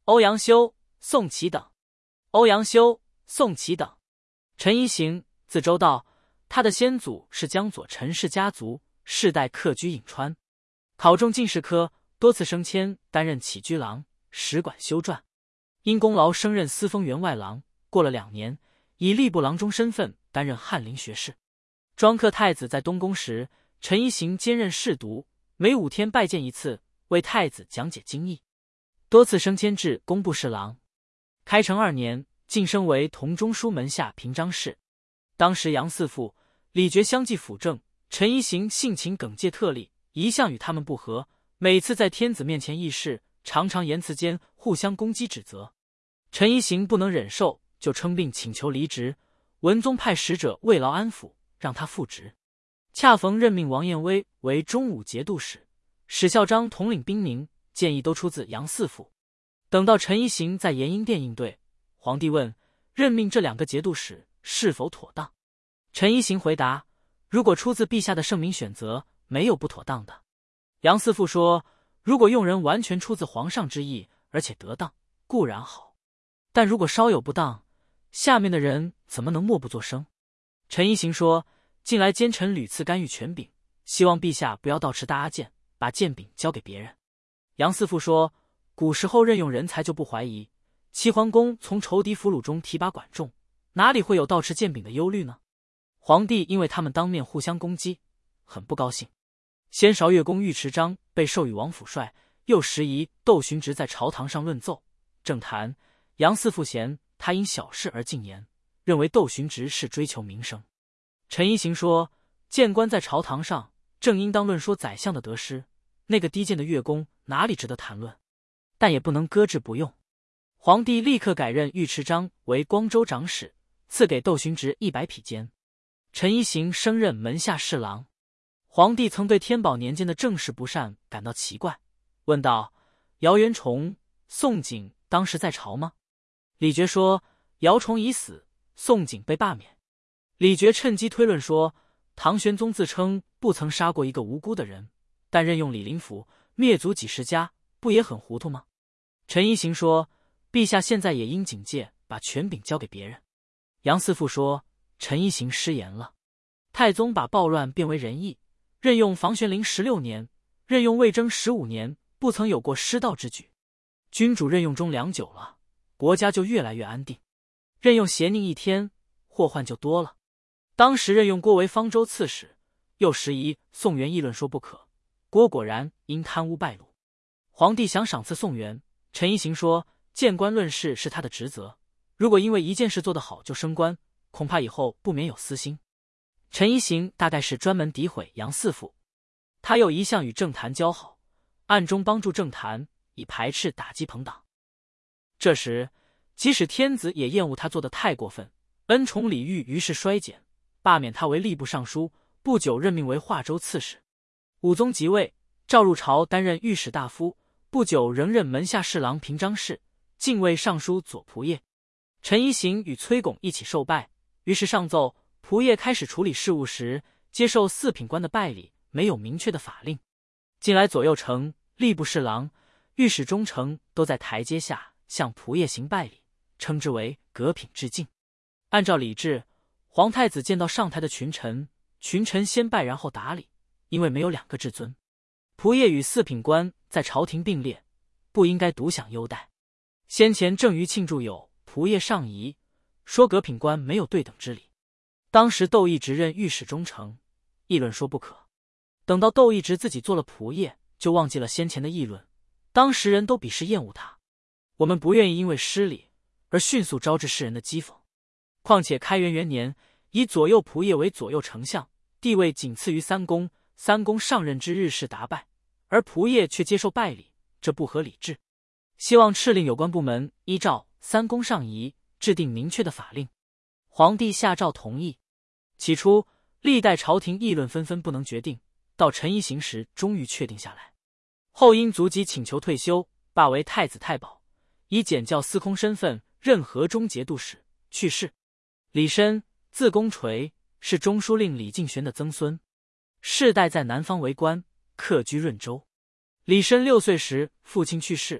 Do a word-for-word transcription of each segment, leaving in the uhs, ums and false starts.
欧阳修、宋祁等。欧阳修、宋祁等。陈一行，字周道，他的先祖是江左陈氏家族，世代客居颍川，考中进士科，多次升迁，担任起居郎、使馆修撰，因功劳升任司封员外郎。过了两年，以吏部郎中身份担任翰林学士。庄客太子在东宫时，陈一行兼任侍读，每五天拜见一次，为太子讲解经义，多次升迁至工部侍郎。开成二年，晋升为同中书门下平章事。当时杨嗣父、李傕相继辅政，陈一行性情耿介特立，一向与他们不和，每次在天子面前议事，常常言辞间互相攻击指责。陈一行不能忍受，就称病请求离职。文宗派使者慰劳安抚，让他复职。恰逢任命王彦威为中武节度使，史孝章统领兵宁，建议都出自杨嗣父。等到陈一行在延英殿应对，皇帝问任命这两个节度使是否妥当。陈一行回答，如果出自陛下的圣明选择，没有不妥当的。杨嗣父说，如果用人完全出自皇上之意，而且得当，固然好，但如果稍有不当，下面的人怎么能默不作声？陈一行说，近来奸臣屡次干预权柄，希望陛下不要倒持大阿剑，把剑柄交给别人。杨嗣父说，古时候任用人才就不怀疑，齐桓公从仇敌俘虏中提拔管仲，哪里会有倒持剑柄的忧虑呢？皇帝因为他们当面互相攻击，很不高兴。先韶越公尉迟璋被授予王府帅，又时疑窦循直在朝堂上论奏政坛，杨嗣父嫌他因小事而进言，认为窦循直是追求名声。陈一行说，谏官在朝堂上正应当论说宰相的得失，那个低贱的越公哪里值得谈论，但也不能搁置不用。皇帝立刻改任尉迟璋为光州长史，赐给窦循直一百匹笺。陈一行升任门下侍郎。皇帝曾对天宝年间的政事不善感到奇怪，问道，姚元崇、宋璟当时在朝吗？李傕说，姚崇已死，宋璟被罢免。李傕趁机推论说，唐玄宗自称不曾杀过一个无辜的人，但任用李林甫灭族几十家，不也很糊涂吗？陈一行说，陛下现在也应警戒，把权柄交给别人。杨嗣父说，陈一行失言了。太宗把暴乱变为仁义，任用房玄龄十六年，任用魏征十五年，不曾有过失道之举。君主任用中良久了，国家就越来越安定。任用邪佞一天，祸患就多了。当时任用郭为方州刺史，又时疑宋元议论说不可，郭果然因贪污败露。皇帝想赏赐宋元，陈一行说，谏官论事是他的职责，如果因为一件事做得好就升官，恐怕以后不免有私心。陈一行大概是专门诋毁杨嗣父，他又一向与政坛交好，暗中帮助政坛，以排斥打击朋党。这时即使天子也厌恶他做得太过分，恩宠礼遇于是衰减，罢免他为吏部尚书，不久任命为华州刺史。武宗即位，召入朝担任御史大夫，不久仍任门下侍郎平章事，进位尚书左仆射。陈一行与崔拱一起受拜，于是上奏仆射开始处理事务时，接受四品官的拜礼，没有明确的法令。近来左右丞、吏部侍郎、御史中丞都在台阶下向仆射行拜礼，称之为革品致敬。按照礼制，皇太子见到上台的群臣，群臣先拜然后打礼，因为没有两个至尊。仆射与四品官在朝廷并列，不应该独享优待。先前郑余庆著有仆射上仪，说革品官没有对等之礼。当时窦一直任御史中丞，议论说不可。等到窦一直自己做了仆射，就忘记了先前的议论，当时人都鄙视厌恶他。我们不愿意因为失礼而迅速招致世人的讥讽。况且开元元年，以左右仆射为左右丞相，地位仅次于三公，三公上任之日是达拜，而仆射却接受拜礼，这不合理制。希望敕令有关部门依照三公上仪制定明确的法令。皇帝下诏同意。起初历代朝廷议论纷纷，不能决定，到陈一行时终于确定下来。后因卒疾请求退休，罢为太子太保，以检校司空身份任河中节度使，去世。李申，字公垂，是中书令李敬玄的曾孙，世代在南方为官，客居润州。李申六岁时父亲去世，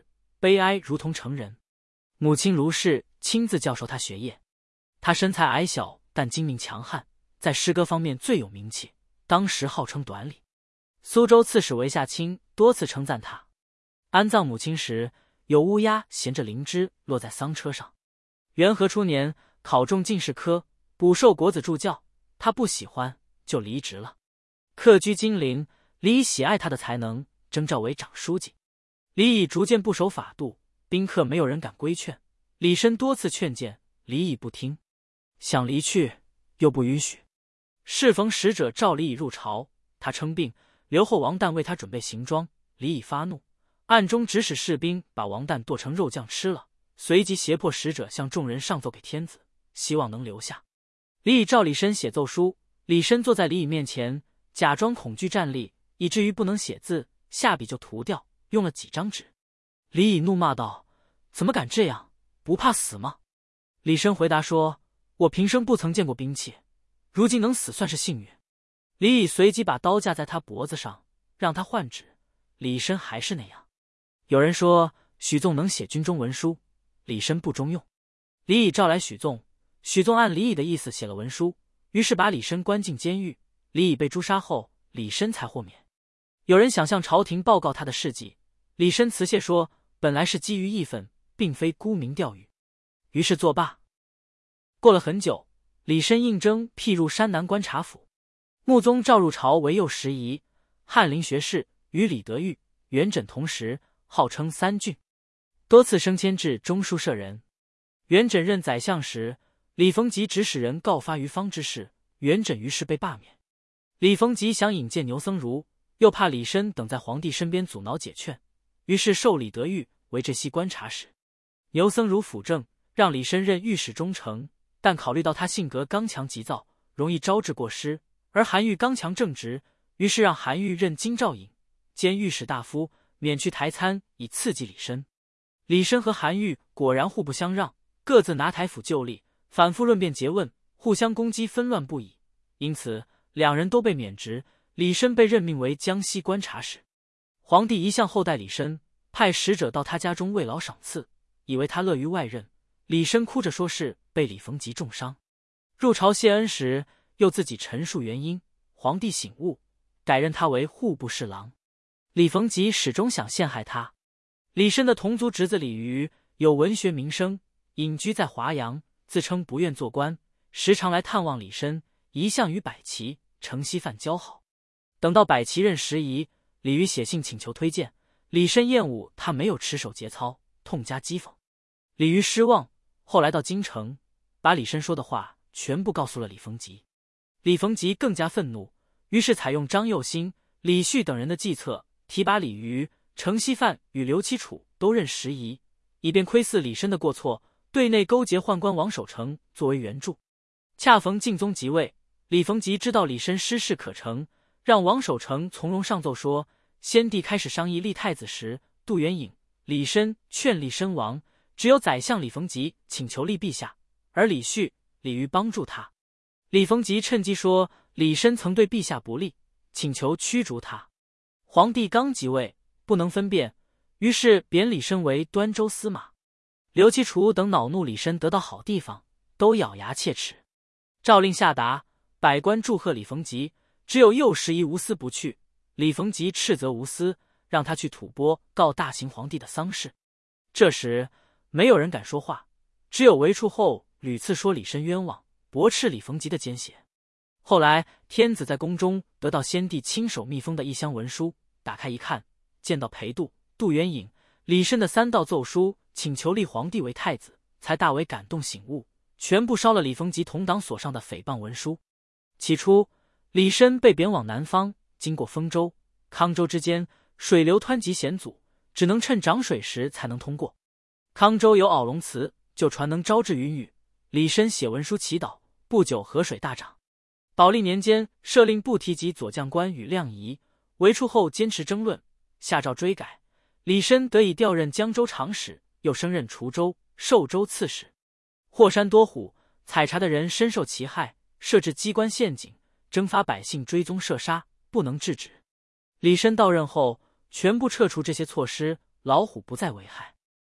悲哀如同成人。母亲卢氏亲自教授他学业。他身材矮小，但精明强悍，在诗歌方面最有名气，当时号称短礼。苏州刺史韦夏卿多次称赞他。安葬母亲时，有乌鸦衔着灵芝落在丧车上。元和初年，考中进士科，补授国子助教，他不喜欢，就离职了。客居金陵，李乙喜爱他的才能，征召为长书记。李乙逐渐不守法度，宾客没有人敢规劝，李绅多次劝谏，李乙不听，想离去又不允许。适逢使者召李乙入朝，他称病，留后王旦为他准备行装，李乙发怒，暗中指使士兵把王旦剁成肉酱吃了，随即胁迫使者向众人上奏给天子，希望能留下。李乙召李绅写奏书，李绅坐在李乙面前，假装恐惧站立，以至于不能写字，下笔就涂掉，用了几张纸。李乙怒骂道：“怎么敢这样？不怕死吗？”李绅回答说：“我平生不曾见过兵器，如今能死算是幸运。”李乙随即把刀架在他脖子上，让他换纸。李绅还是那样。有人说许纵能写军中文书，李绅不中用。李乙召来许纵，许纵按李乙的意思写了文书，于是把李绅关进监狱。李乙被诛杀后，李绅才豁免。有人想向朝廷报告他的事迹，李绅辞谢说本来是基于义愤，并非沽名钓誉，于是作罢。过了很久，李绅应征辟入山南观察府，穆宗召入朝为右拾遗，翰林学士，与李德裕、元稹同时，号称三郡，多次升迁至中书舍人。元稹任宰相时，李逢吉指使人告发于方之事，元稹于是被罢免。李逢吉想引荐牛僧孺，又怕李绅等在皇帝身边阻挠解劝，于是授李德裕为浙西观察使。牛僧孺辅政，让李绅任御史中丞，但考虑到他性格刚强急躁，容易招致过失，而韩愈刚强正直，于是让韩愈任京兆尹兼御史大夫，免去台参，以刺激李绅。李绅和韩愈果然互不相让，各自拿台府就例，反复论辩诘问，互相攻击，纷乱不已。因此两人都被免职，李绅被任命为江西观察使。皇帝一向厚待李绅，派使者到他家中慰劳赏赐，以为他乐于外任。李绅哭着说是被李逢吉重伤。入朝谢恩时，又自己陈述原因，皇帝醒悟，改任他为户部侍郎。李逢吉始终想陷害他。李绅的同族侄子李渔有文学名声，隐居在华阳，自称不愿做官，时常来探望李绅，一向与百齐、程希范交好。等到百齐任拾遗，李渔写信请求推荐，李绅厌恶他没有持守节操，痛加讥讽。李渔失望，后来到京城，把李绅说的话全部告诉了李逢吉。李逢吉更加愤怒，于是采用张幼兴、李旭等人的计策，提拔李渔、程希范与刘期楚都任拾遗，以便窥伺李绅的过错，对内勾结宦官王守成作为援助。恰逢敬宗即位，李逢吉知道李绅失事可成，让王守成从容上奏说，先帝开始商议立太子时，杜元颖、李绅劝立身亡，只有宰相李逢吉请求立陛下，而李旭、李渔帮助他。李逢吉趁机说李绅曾对陛下不利，请求驱逐他。皇帝刚即位，不能分辨，于是贬李绅为端州司马。刘期楚等恼怒李绅得到好地方，都咬牙切齿。诏令下达，百官祝贺李逢吉，只有右拾遗吴思不去。李逢吉斥责吴思，让他去吐蕃告大秦皇帝的丧事。这时没有人敢说话，只有韦处后屡次说李绅冤枉，驳斥李逢吉的奸邪。后来天子在宫中得到先帝亲手密封的一箱文书，打开一看，见到裴度、杜元颖、李绅的三道奏书，请求立皇帝为太子，才大为感动醒悟，全部烧了李逢吉同党所上的诽谤文书。起初李绅被贬往南方，经过丰州、康州之间，水流湍急险阻，只能趁涨水时才能通过。康州有袄龙祠，就传能招致云雨，李绅写文书祈祷，不久河水大涨。宝历年间，赦令不提及左将官与亮仪，韦处后坚持争论，下诏追改，李绅得以调任江州长史，又升任滁州、寿州刺史。霍山多虎，采茶的人深受其害，设置机关陷阱，征发百姓追踪射杀，不能制止。李绅到任后，全部撤除这些措施，老虎不再危害。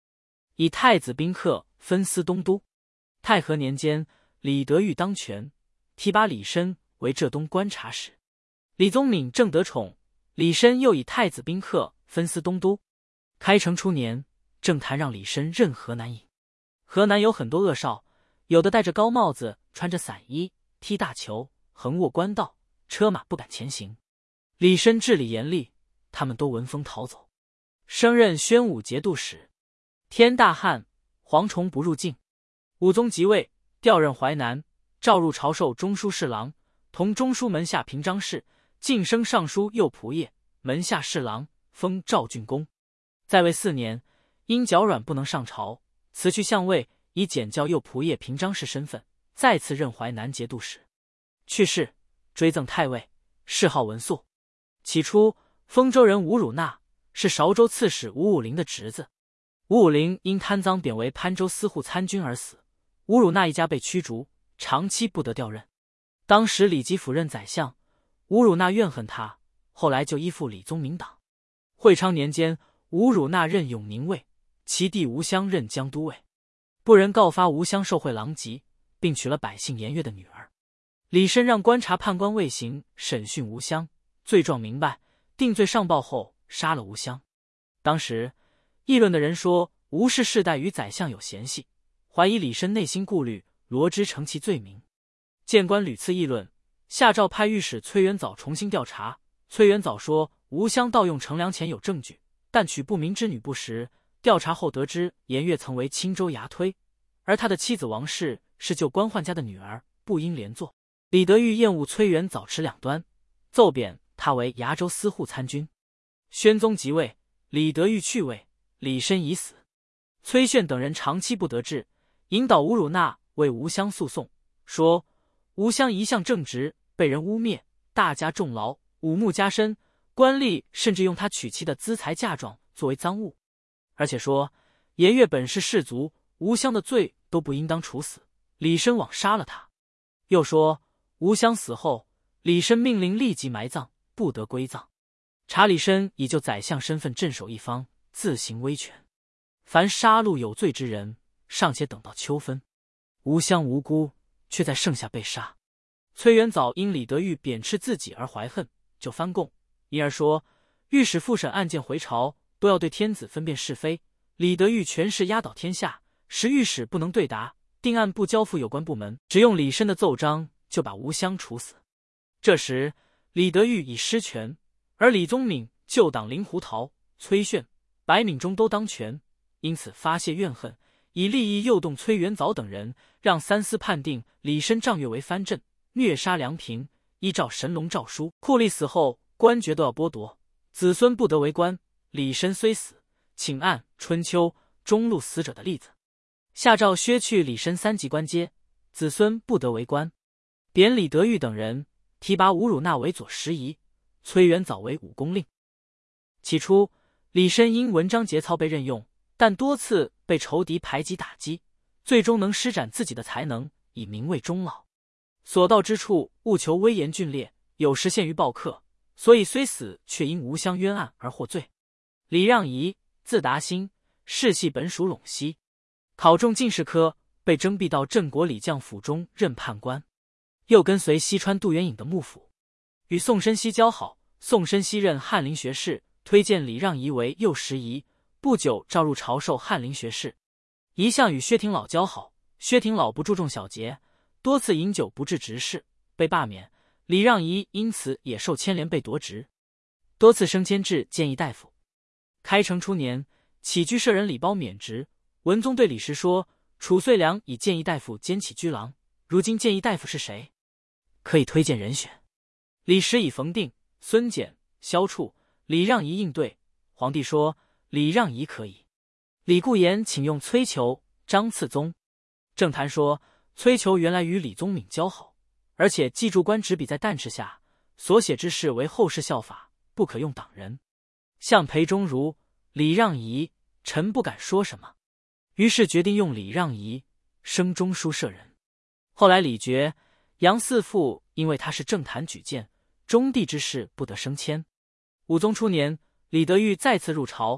以太子宾客分司东都。太和年间，李德裕当权，提拔李绅为浙东观察使。李宗闵正得宠，李绅又以太子宾客分司东都。开成初年，政坛让李绅任河南尹。河南有很多恶少，有的戴着高帽子，穿着伞衣，踢大球，横卧官道，车马不敢前行。李绅治理严厉，他们都闻风逃走。升任宣武节度使。天大旱，蝗虫不入境。武宗即位，调任淮南，召入朝授中书侍郎，同中书门下平章事，晋升尚书右仆射、门下侍郎，封赵郡公。在位四年，因脚软不能上朝，辞去相位，以检校右仆射平章事身份，再次任淮南节度使。去世，追赠太尉，谥号文肃。起初，丰州人吴汝纳是韶州刺史吴武陵的侄子。吴武陵因贪赃贬为潘州司户参军而死，吴汝纳一家被驱逐，长期不得调任。当时李吉甫任宰相，吴汝纳怨恨他，后来就依附李宗闵党。会昌年间，吴汝纳任永宁尉，其弟吴襄任江都尉。不仁告发吴襄受贿狼藉，并娶了百姓颜悦的女儿。李绅让观察判官魏行审讯吴襄，罪状明白，定罪上报后杀了吴襄。当时议论的人说吴氏世代与宰相有嫌隙，怀疑李绅内心顾虑，罗织成其罪名。谏官屡次议论，下诏派御史崔元藻重新调查。崔元藻说吴襄盗用乘凉钱有证据，但娶不明之女不实。调查后得知颜悦曾为青州牙推，而他的妻子王氏是旧官宦家的女儿，不应连坐。李德裕厌恶崔元藻持两端，奏贬他为崖州司户参军。宣宗即位，李德裕去位，李绅已死。崔铉等人长期不得志，引导吴汝纳为吴襄诉讼，说吴襄一向正直，被人污蔑，大家重劳，武穆加深，官吏甚至用他娶妻的资财嫁妆作为赃物。而且说颜悦本是士族，吴襄的罪都不应当处死，李绅枉杀了他。又说吴襄死后，李绅命令立即埋葬，不得归葬。查理绅以就宰相身份镇守一方，自行威权。凡杀戮有罪之人，尚且等到秋分。吴襄无辜，却在盛夏被杀。崔元藻因李德裕贬斥自己而怀恨，就翻供，因而说御史复审案件回朝，都要对天子分辨是非。李德裕权势压倒天下，使御史不能对答，定案不交付有关部门，只用李绅的奏章，就把吴襄处死。这时李德裕已失权，而李宗闵、旧党林胡桃、崔铉、白闵中都当权，因此发泄怨恨，以利益诱动崔元藻等人，让三司判定李绅仗月为藩镇，虐杀梁平。依照神龙诏书，酷吏死后官爵都要剥夺，子孙不得为官。李绅虽死，请按《春秋》中录死者的例子。下诏削去李绅三级官阶，子孙不得为官。贬李德裕等人，提拔吴汝纳为左拾遗，崔元藻为武功令。起初李绅因文章节操被任用，但多次被仇敌排挤打击，最终能施展自己的才能，以名为终老。所到之处务求威严峻烈，有时陷于暴克，所以虽死，却因吴襄冤案而获罪。李让仪，字达兴，世系本属陇西，考中进士科，被征辟到镇国理将府中任判官，又跟随西川杜元颖的幕府，与宋申锡交好。宋申锡任翰林学士，推荐李让仪为右拾遗，不久召入朝授翰林学士。一向与薛廷老交好，薛廷老不注重小节，多次饮酒不治职事，被罢免。李让仪因此也受牵连，被夺职，多次升迁至谏议大夫。开成初年，起居舍人李褒免职。文宗对李时说：“褚遂良以谏议大夫兼起居郎，如今谏议大夫是谁？可以推荐人选。”李时以冯定、孙简、萧处、李让仪应对。皇帝说：“李让仪可以。”李固言请用崔求、张次宗。政坛说崔求原来与李宗闵交好，而且记注官执笔在旦敕下，所写之事为后世效法，不可用党人。向裴中儒、李让仪，臣不敢说什么，于是决定用李让仪，升中书舍人。后来李傕、杨嗣父因为他是政坛举荐，中帝之事不得升迁。武宗初年，李德裕再次入朝，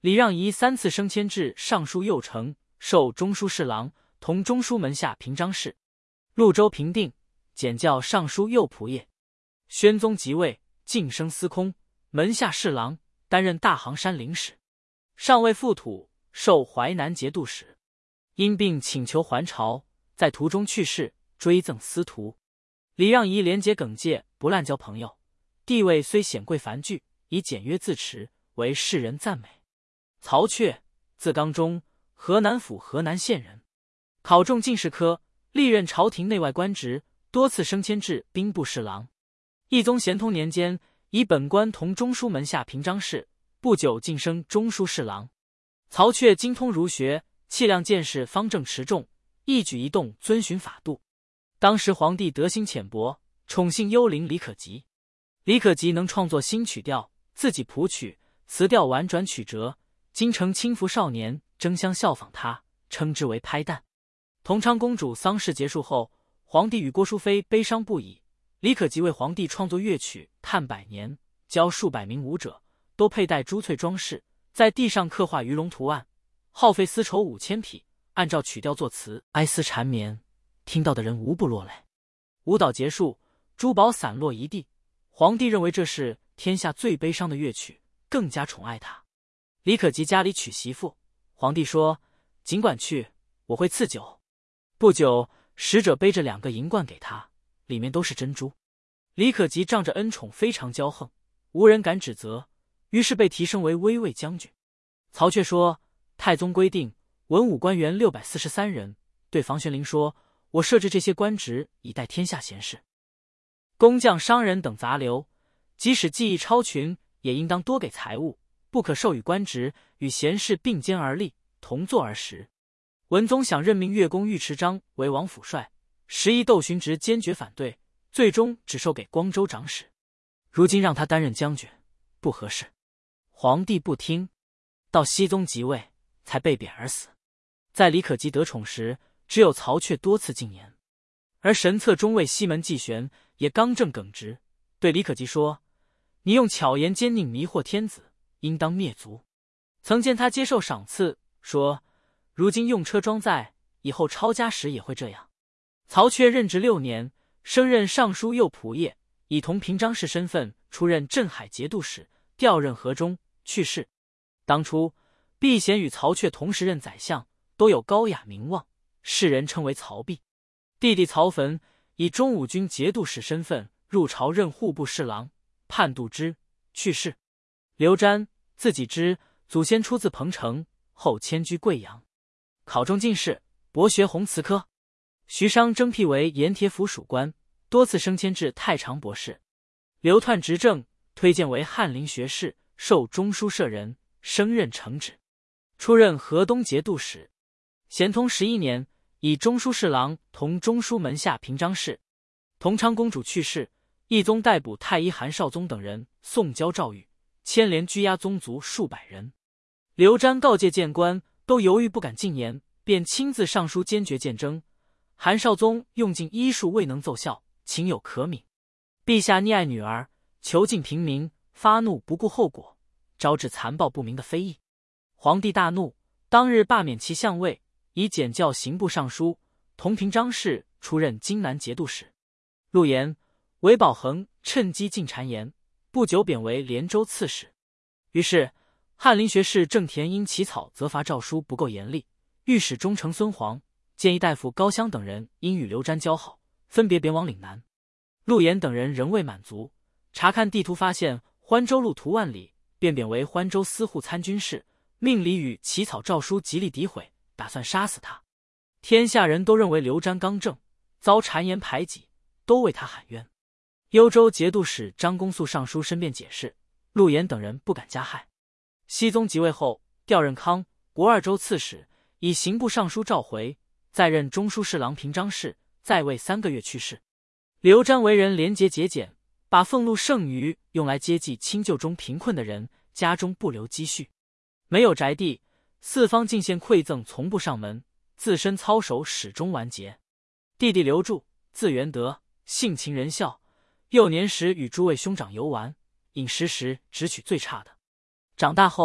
礼让仪三次升迁至尚书右丞，授中书侍郎，同中书门下平章事。潞州平定，检校尚书右仆射。宣宗即位，晋升司空，门下侍郎，担任大行山领使。上尉副土，授淮南节度使。因病请求还朝，在途中去世，追赠司徒。礼让仪廉洁耿介，不滥交朋友，地位虽显贵繁巨，以简约自持，为世人赞美。曹确，字刚中，河南府河南县人，考中进士科，历任朝廷内外官职，多次升迁至兵部侍郎。懿宗咸通年间，以本官同中书门下平章事，不久晋升中书侍郎。曹确精通儒学，气量见识方正持重，一举一动遵循法度。当时皇帝德心浅薄，宠幸幽灵李可吉。李可吉能创作新曲调，自己谱曲，词调婉转曲折，京城轻浮少年争相效仿他，称之为拍旦。同昌公主丧事结束后，皇帝与郭淑妃悲伤不已。李可吉为皇帝创作乐曲《叹百年》，教数百名舞者，都佩戴珠翠装饰，在地上刻画鱼龙图案，耗费丝绸五千匹，按照曲调作词，哀思缠绵，听到的人无不落泪。舞蹈结束，珠宝散落一地，皇帝认为这是天下最悲伤的乐曲，更加宠爱他。李可吉家里娶媳妇，皇帝说：“尽管去，我会赐酒。”不久，使者背着两个银罐给他，里面都是珍珠。李可吉仗着恩宠非常骄横，无人敢指责，于是被提升为威卫将军。曹确说：“太宗规定文武官员六百四十三人，对房玄龄说：我设置这些官职，以待天下贤士。工匠商人等杂流，即使技艺超群，也应当多给财物，不可授予官职，与贤士并肩而立，同坐而食。”文宗想任命乐工尉迟章为王府帅，时宜窦寻直坚决反对，最终只授给光州长史。如今让他担任将军，不合适。皇帝不听，到熹宗即位，才被贬而死。在李可吉得宠时，只有曹确多次进言，而神策中尉西门纪玄也刚正耿直，对李可吉说：“你用巧言奸佞迷惑天子，应当灭族。”曾见他接受赏赐，说：“如今用车装载，以后抄家时也会这样。”曹确任职六年，升任尚书右仆射，以同平章事身份出任镇海节度使，调任河中，去世。当初避嫌与曹确同时任宰相，都有高雅名望，世人称为曹避。弟弟曹汾以中武军节度使身份入朝任户部侍郎，判度之，去世。刘瞻，字己之，祖先出自彭城，后迁居贵阳，考中进士，博学弘词科。徐商征辟为盐铁府属官，多次升迁至太常博士。刘彖执政，推荐为翰林学士，授中书舍人，升任承旨，出任河东节度使。咸通十一年，以中书侍郎同中书门下平章事。同昌公主去世，懿宗逮捕太医韩绍宗等人，送交诏狱，牵连拘押宗族数百人。刘瞻告诫谏官，都犹豫不敢进言，便亲自上书坚决谏争。韩绍宗用尽医术未能奏效，情有可悯。陛下溺爱女儿，囚禁平民，发怒不顾后果，招致残暴不明的非议。皇帝大怒，当日罢免其相位，以检校刑部尚书，同平章事，出任荆南节度使。陆延、韦宝衡趁机进谗言，不久贬为连州刺史。于是翰林学士郑田因起草责罚诏书不够严厉，御史中丞孙煌、谏议大夫高襄等人因与刘瞻交好，分别贬往岭南。陆延等人仍未满足，查看地图发现欢州路途万里，便贬为欢州司户参军事，命李宇起草诏书极力诋毁，打算杀死他。天下人都认为刘瞻刚正，遭谗言排挤，都为他喊冤。幽州节度使张公素上书申辩解释，陆延等人不敢加害。熹宗即位后，调任康、国二州刺史，以刑部尚书召回，再任中书侍郎平章事，在位三个月去世。刘瞻为人廉洁节俭，把俸禄剩余用来接济亲旧中贫困的人，家中不留积蓄。没有宅地，四方进献馈赠从不上门，自身操守始终完洁。弟弟刘柱，字元德，性情仁孝，幼年时与诸位兄长游玩，饮食时只取最差的。长大后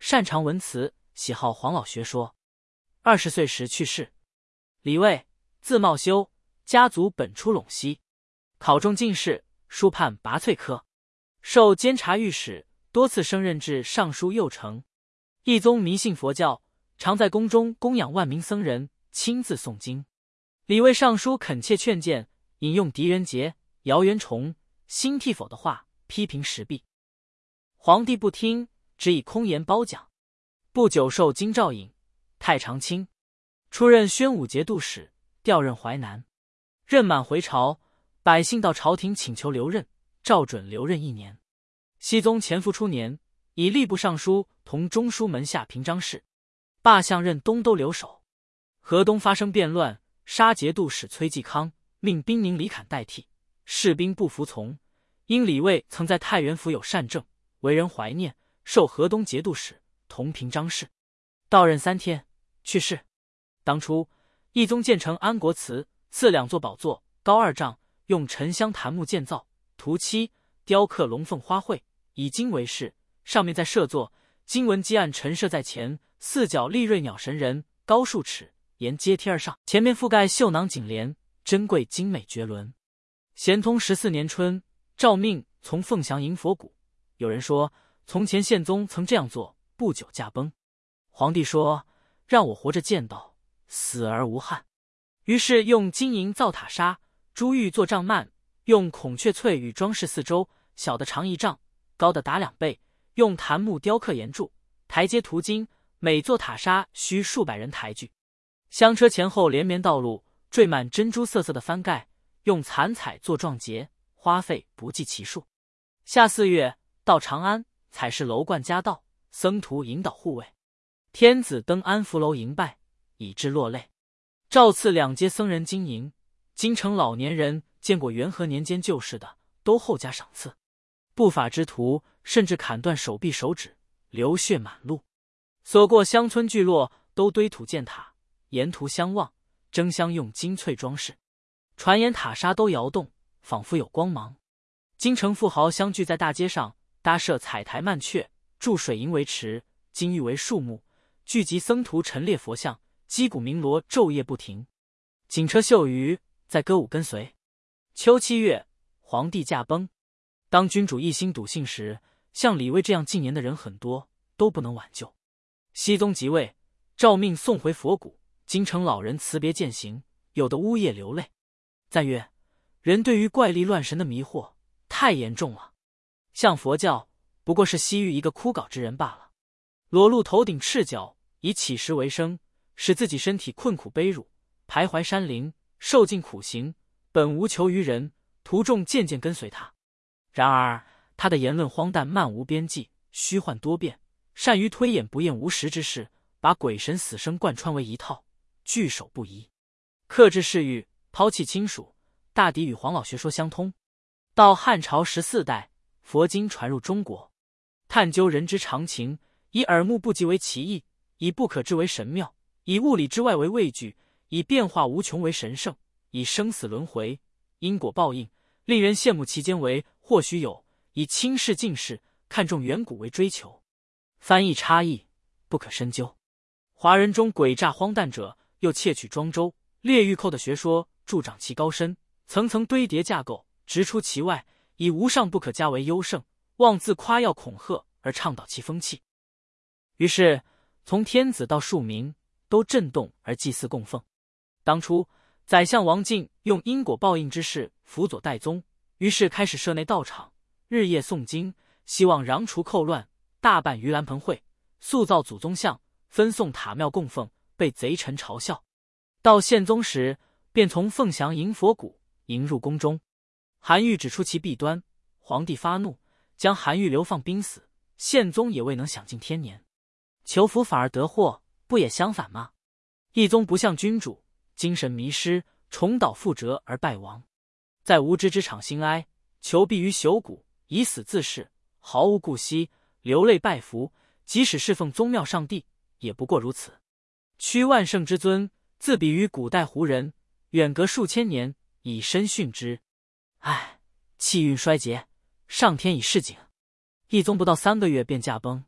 擅长文辞，喜好黄老学说。二十岁时去世。李卫，字茂修，家族本出陇西，考中进士，书判拔萃科，授监察御史，多次升任至尚书右丞。义宗迷信佛教，常在宫中供养万名僧人，亲自诵经。李卫上书恳切劝谏，引用狄仁杰、姚元崇、辛替否的话批评时弊。皇帝不听，只以空言褒奖。不久授京兆尹、太常卿，出任宣武节度使，调任淮南。任满回朝，百姓到朝廷请求留任，照准留任一年。熹宗前复初年，以吏部尚书同中书门下平章事，罢相任东都留守。河东发生变乱，杀节度使崔继康，命兵宁李侃代替，士兵不服从。因李卫曾在太原府有善政，为人怀念，授河东节度使，同平章事。到任三天，去世。当初义宗建成安国祠，赐两座宝座，高二丈，用沉香檀木建造，涂漆，雕刻龙凤花卉，以金为饰，上面再设座，金文基案陈设在前，四角利锐鸟神人，高数尺，沿阶贴而上，前面覆盖绣囊锦帘，珍贵精美绝伦。咸通十四年春，诏命从凤翔迎佛骨。有人说，从前宪宗曾这样做，不久驾崩。皇帝说，让我活着见到，死而无憾。于是用金银造塔刹，珠玉做帐幔，用孔雀翠羽装饰四周，小的长一丈，高的达两倍，用檀木雕刻檐柱，台阶涂金，每座塔刹需数百人抬举。香车前后连绵道路，缀满珍珠色色的翻盖，用残彩做壮节，花费不计其数。夏四月，到长安，采视楼观夹道，僧徒引导护卫。天子登安福楼迎拜，以致落泪。诏赐两阶僧人金银，京城老年人见过元和年间旧事的，都厚加赏赐。不法之徒甚至砍断手臂手指，流血满路。所过乡村聚落，都堆土建塔，沿途相望，争相用金翠装饰。传言塔刹都摇动，仿佛有光芒。京城富豪相聚在大街上，搭设彩台幔阙，筑水银为池，金玉为树木，聚集僧徒陈列佛像，击鼓鸣锣，昼夜不停。锦车绣鱼，在歌舞跟随。秋七月，皇帝驾崩。当君主一心笃信时，像李卫这样禁言的人很多，都不能挽救。熹宗即位，诏命送回佛骨，京城老人辞别践行，有的呜咽流泪，赞曰：人对于怪力乱神的迷惑太严重了，像佛教不过是西域一个枯槁之人罢了。裸露头顶赤脚，以乞食为生，使自己身体困苦卑辱，徘徊山林，受尽苦刑，本无求于人，徒众渐渐跟随他。然而他的言论荒诞漫无边际，虚幻多变，善于推演不厌无实之事，把鬼神死生贯穿为一套，据守不疑，克制世欲，抛弃亲属，大抵与黄老学说相通。到汉朝十四代，佛经传入中国，探究人之常情，以耳目不及为奇异，以不可知为神妙，以物理之外为畏惧，以变化无穷为神圣，以生死轮回、因果报应，令人羡慕其间为或许有，以轻视近视，看重远古为追求。翻译差异，不可深究。华人中诡诈荒诞者，又窃取庄周、列御寇的学说，助长其高深，层层堆叠架构，直出其外，以无上不可加为优胜，妄自夸耀恐吓，而倡导其风气。于是从天子到庶民，都震动而祭祀供奉。当初宰相王进用因果报应之事辅佐代宗，于是开始设内道场，日夜诵经，希望攘除寇乱，大办盂兰盆会，塑造祖宗像，分送塔庙供奉，被贼臣嘲笑。到宪宗时，便从凤翔迎佛骨，迎入宫中。韩愈指出其弊端，皇帝发怒，将韩愈流放兵死，宪宗也未能享尽天年。求福反而得祸，不也相反吗？义宗不像君主，精神迷失，重蹈覆辙而败亡。在无知之场心哀，求避于朽骨，以死自噬，毫无顾惜，流泪拜服，即使侍奉宗庙上帝，也不过如此。屈万圣之尊，自比于古代胡人，远隔数千年，以身殉之。唉，气运衰竭，上天已示警。义宗不到三个月便驾崩，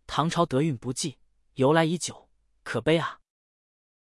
唐朝德运不济，由来已久，可悲啊！